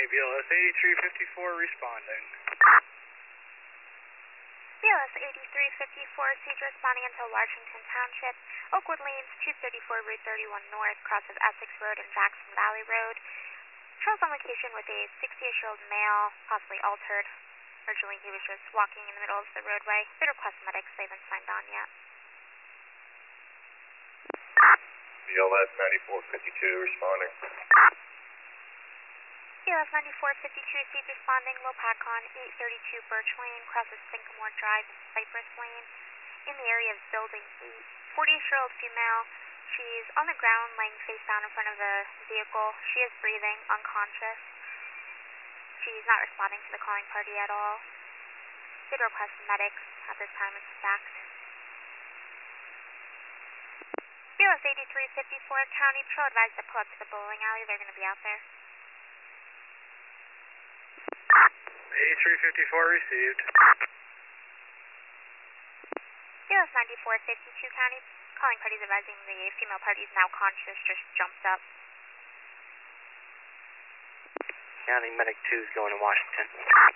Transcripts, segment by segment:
County BLS 8354 responding. BLS 8354, siege responding into Washington Township, Oakwood Lanes, 234 Route 31 North, crosses Essex Road and Jackson Valley Road. Trails on location with a 68-year-old male, possibly altered. Originally he was just walking in the middle of the roadway. They request medics, they haven't signed on yet. BLS 9452 responding. BLS 9452, siege responding, low PACON, 832 Birch Lane, crosses Sycamore Drive and Cypress Lane, in the area of Building 8. 48-year-old female, she's on the ground laying face down in front of the vehicle. She is breathing, unconscious. She's not responding to the calling party at all. Did request medics at this time, it's stacked. BLS 8354, County Patrol advised to pull up to the bowling alley. They're going to be out there. 8354 received. BLS 9452, County calling parties advising the female party is now conscious, just jumped up. County Medic 2 is going to Washington.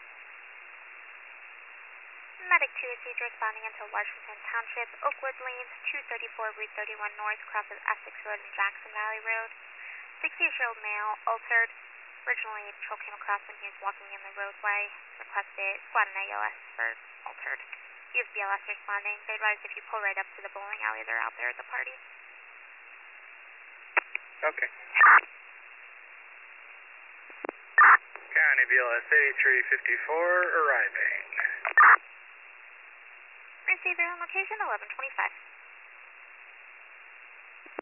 Medic 2 is siege responding into Washington Township, Oakwood Lanes, 234 Route 31 North, crosses Essex Road and Jackson Valley Road. 68-year-old male, altered. Originally, patrol came across when he was walking in the roadway. Requested squad and AOS for altered. You have BLS responding. They advise if you pull right up to the bowling alley, they're out there at the party. Okay. County BLS 8354 arriving. Receiver on location 1125.